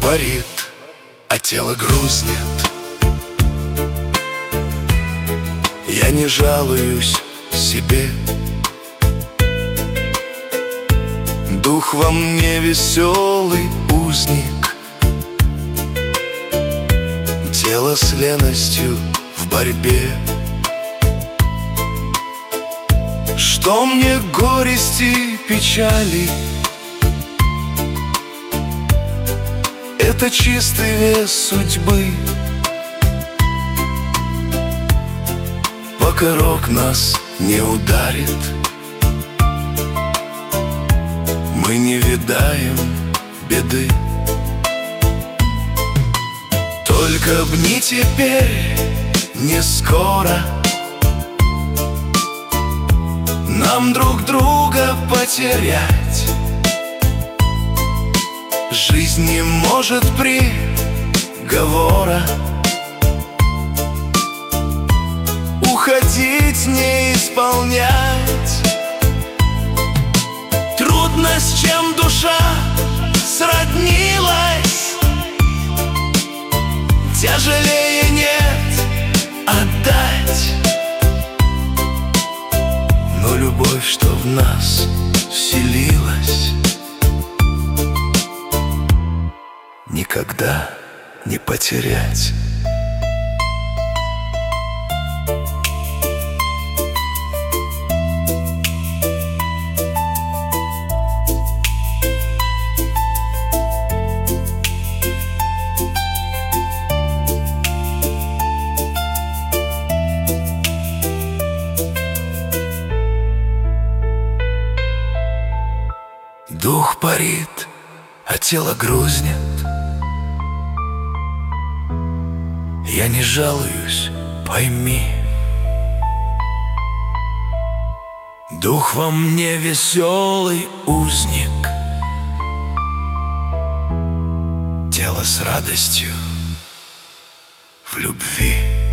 парит, а тело грузнет. Я не жалуюсь себе. Дух во мне веселый узник, тело с леностью в борьбе. Что мне горести, печали? Это чистый вес судьбы. Пока рок нас не ударит, мы не видаем беды. Только б не теперь, не скоро нам друг друга потерять. Жизнь не может приговора уходить, не исполнять. Трудно, с чем душа сроднилась, тяжелее нет отдать. Но любовь, что в нас вселилась, никогда не потерять. Дух парит, а тело грузнет. Я не жалуюсь, пойми. Дух во мне веселый узник, тело с радостью в любви.